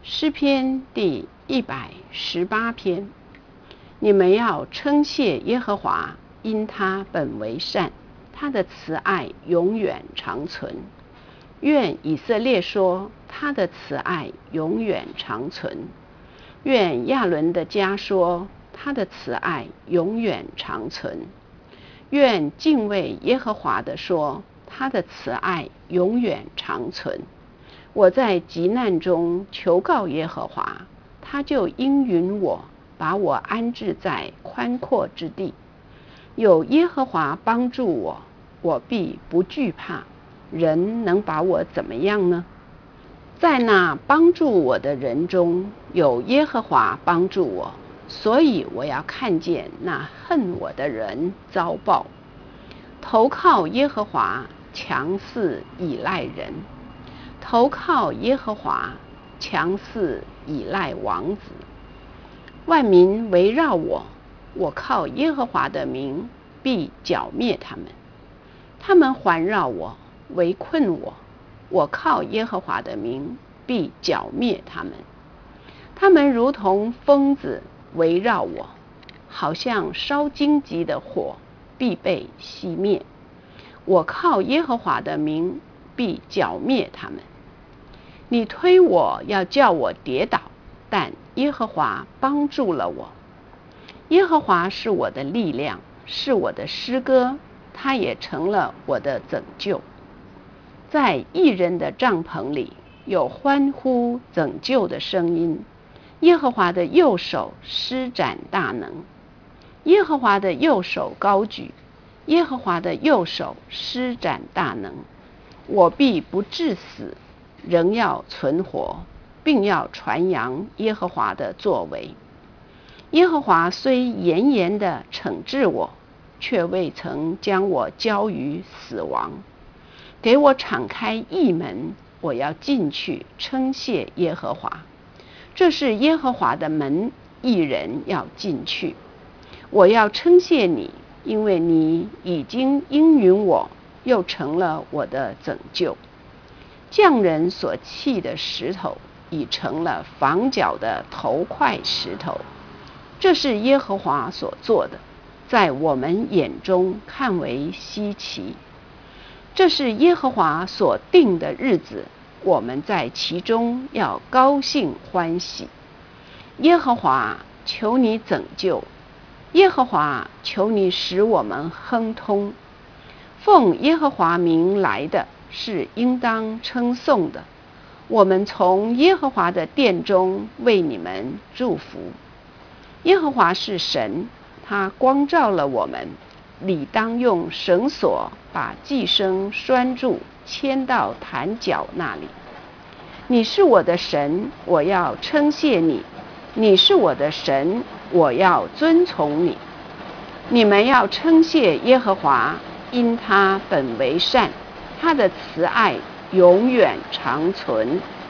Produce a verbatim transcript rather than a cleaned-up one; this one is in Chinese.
诗篇第一百十八篇。你们要称谢耶和华，因他本为善，他的慈爱永远长存。愿以色列说，他的慈爱永远长存。愿亚伦的家说，他的慈爱永远长存。愿敬畏耶和华的说，他的慈爱永远长存。我在急难中求告耶和华，他就应允我，把我安置在宽阔之地。有耶和华帮助我，我必不惧怕。人能把我怎么样呢？在那帮助我的人中，有耶和华帮助我，所以我要看见那恨我的人遭报。投靠耶和华，强似倚赖人；投靠耶和华，强似倚赖王子。万民围绕我，我靠耶和华的名，必剿灭他们。他们环绕我，围困我，我靠耶和华的名，必剿灭他们。他们如同疯子围绕我，好像烧荆棘的火，必被熄灭。我靠耶和华的名，必剿灭他们。你推我要叫我跌倒，但耶和华帮助了我。耶和华是我的力量，是我的诗歌，他也成了我的拯救。在义人的帐篷里有欢呼拯救的声音。耶和华的右手施展大能，耶和华的右手高举，耶和华的右手施展大能。我必不致死，仍要存活，并要传扬耶和华的作为。耶和华虽严严地惩治我，却未曾将我交于死亡。给我敞开义门，我要进去称谢耶和华。这是耶和华的门，义人要进去。我要称谢你，因为你已经应允我，又成了我的拯救。匠人所砌的石头，已成了房角的头块石头。这是耶和华所做的，在我们眼中看为稀奇。这是耶和华所定的日子，我们在其中要高兴欢喜。耶和华，求你拯救；耶和华，求你使我们亨通。奉耶和华名来的是应当称颂的。我们从耶和华的殿中为你们祝福。耶和华是神，他光照了我们，理当用绳索把寄生拴住，牵到坛角那里。你是我的神，我要称谢你；你是我的神，我要遵从你。你们要称谢耶和华，因他本为善，他的慈爱永远长存。